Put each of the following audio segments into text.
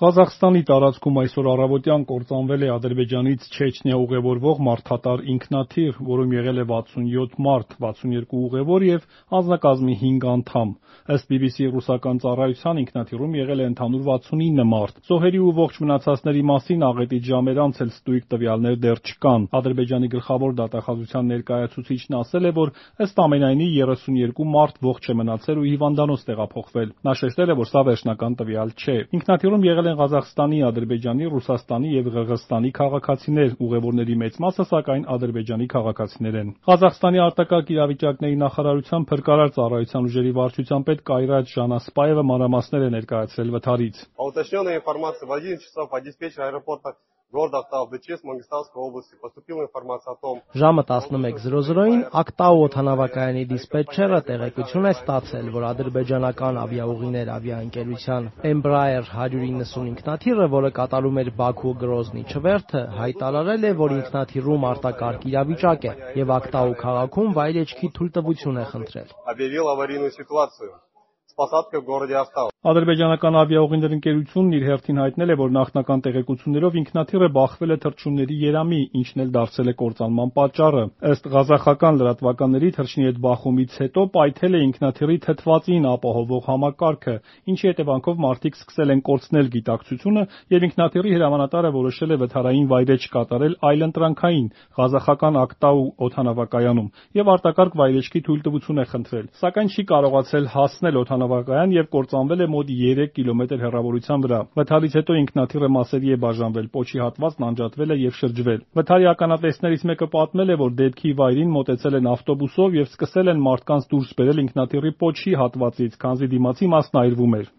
Ղազախստանի տարածքում այսօր առավոտյան կործանվել է Ադրբեջանից Չեչնիա ուղևորվող մարդատար ինքնաթիռ, որում եղել է 67 մարդ, 62 ուղևոր և անձնակազմի 5 անդամ։ Ըստ BBC ռուսական ծառայության ինքնաթիռում եղել է ընդհանուր 69 մարդ։ Զոհերի ու ողջ մնացածների մասին աղետից ժամեր անց էլ ստույգ տվյալներ դեռ չկան։ Ադրբեջանի գլխավոր դատախազության ներկայացուցիչն ասել է, որ ըստ ամենայնի 32 մարդ ողջ է մնացել ու հիվանդանոց տեղափոխվել։ Նա շեշտել է, որ սա վերջնական տվյալ չէ։ Ինքնաթիռում եղել են Ղազախստանի, Ադրբեջանի, Ռուսաստանի և Ղրղըզստանի քաղաքացիներ, ուղևորների մեծ մասը սակայն Ադրբեջանի քաղաքացիներ են։ Ղազախստանի արտակարգ իրավիճակների նախարարության փրկարար ծառայության ուժերի վարչության պետ Կայրատ Ժանասպայևը մանրամասներ է ներկայացրել վթարից։ Ժամը 11:00-ին Ակտաու օդանավակայանի դիսպետչերը տեղեկություն է ստացել, որ ադրբեջանական ավիաուղիներ ավիաընկերության Embraer 190 ինքնաթիռը, որը կատարում էր Բաքու-Գրոզնի չվերթը, հայտարարել է, որ ինքնաթիռում արտակարգ իրավիճակ է և Ակտաու քաղաքում վայրէջքի թույլտվություն է խնդրել։ Ադրբեջանական ավիաուղիներ ընկերությունն իր հերթին հայտնել է, որ նախնական տեղեկություններով ինքնաթիռը բախվել է թռչունների երամի, ինչն էլ դարձել է կործանման պատճառը։ Ըստ ղազախական լրատվականների, թռչնի հետ բախումից հետո պայթել է ինքնաթիռի թթվածին ապահովող համակարգը, ինչի հետևանքով մարդիկ սկսել են կորցնել գիտակցությունը և ինքնաթիռի հրամանատարը որոշել է վթարային վայրէջք կատարել այլընտրանքային ղազախական Ակտաու օդանավակայանում և արտակարգ վայրէջքի թույլտվություն է խնդրել, սակայն չի կարողացել հասնել օդանավակայան և կործանվել է մոտ 3 կիլոմետր հեռավորության վրա։ Վթարից հետո ինքնաթիռը մասերի է բաժանվել, պոչի հատվածն անջատվել է և շրջվել։ Վթարի ականատեսներից մեկը պատմել է, որ դեպքի վայրին մոտեցել են ավտոբուսով և սկսել են մարդկանց դուրս բերել ինքնաթիռի պոչի հատվածից, քանզի դիմացի մասն այրվում էր։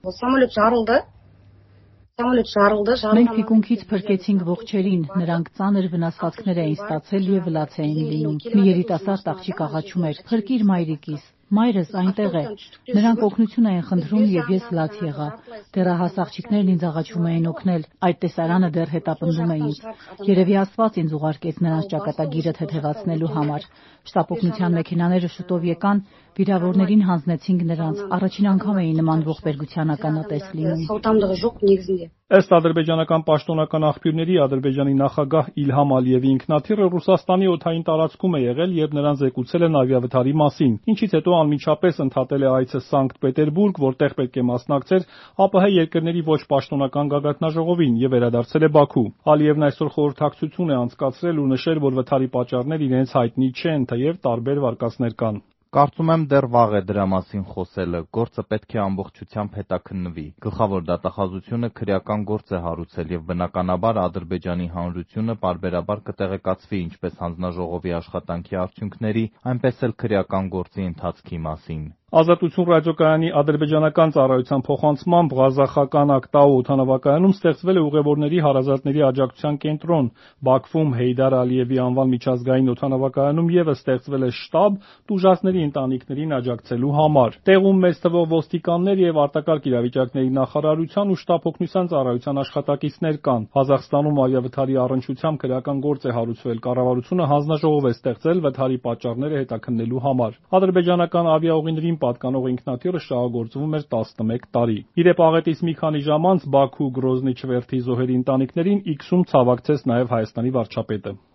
Մենք թիկունքից փրկեցինք ողջերին, նրանք ծանր վնասվածքներ էին ստացել և լաց էին լինում։ Մի երիտասարդ աղջիկ աղաչում էր. «Փրկիր մայրիկիս»։ Մայրս այնտեղ է։ Նրանք օգնություն էին խնդրում և ես լաց եղա։ Դեռահաս աղջիկներն ինձ աղաչում էին օգնել։ Այդ տեսարանը դեռ հետապնդում է ինձ։ Երևի Աստված ինձ ուղարկեց նրանց ճակատագիրը թեթևացնելու համար։ Շտապօգնության մեքենաները շուտով եկան, վիրավորներին հանձնեցինք նրանց։ Առաջին անգամ էի նման ողբերգության ականատես լինում։ Ըստ ադրբեջանական պաշտոնական աղբյուրների, Ադրբեջանի նախագահ Իլհամ Ալիևի ինքնաթիռը Ռուսաստանի օդային տարածքում է եղել և նրան զեկուցել են ավիավթարի մասին, ինչից հետո անմիջապես ընդհատել է այցը Սանկտ Պետերբուրգ, որտեղ պետք է մասնակցեր ԱՊՀ երկրների ոչ պաշտոնական գագաթնաժողովին և վերադարձել է Բաքու։ Ալիևն այսօր խորհրդակցություն է անցկացրել ու նշել, որ վթարի պատճառներ իրենց հայտնի չեն, թեև տարբեր վարկածներ կան։ Կարծում եմ դեռ վաղ է դրա մասին խոսելը, գործը պետք է ամբողջությամբ հետաքննվի։ Գլխավոր դատախազությունը քրեական գործ է հարուցել և բնականաբար Ադրբեջանի հանրությունը պարբերաբար կտեղեկացվի ինչպես հանձնաժողովի աշխատանքի արդյունքների, այնպես էլ քրեական գործի ընթացքի մասին։ Ազատություն ռադիոկայանի ադրբեջանական ծառայության փոխանցմամբ ղազախական Ակտաու օդանավակայանում ստեղծվել է ուղևորների հարազատների աջակցության կենտրոն։ Բաքվում Հեյդար Ալիևի անվան միջազգային օդանավակայանում ևս ստեղծվել է շտաբ տուժածների ընտանիքներին աջակցելու համար։ Տեղում մեծ թվով ոստիկաններ և արտակարգ իրավիճակների նախարարության ու շտապօգնության ծառայության աշխատակիցներ կան։ Ղազախստանում ավիավթարի առնչությամբ քրեական գործ է հարուցվել։ Կառավարությունը հանձնաժողով է ստեղծել վթարի պատճառները հետաքննելու համար։ Ադրբեջանական ավիաուղիներին պատկանող ինքնաթիռը շահագործվում էր 11 տարի։ Ի դեպ, աղետից մի քանի ժամ անց Բաքու-Գրոզնի չվերթի զոհերի ընտանիքներին Իքսում ցավակցեց նաև Հայաստանի վարչապետը։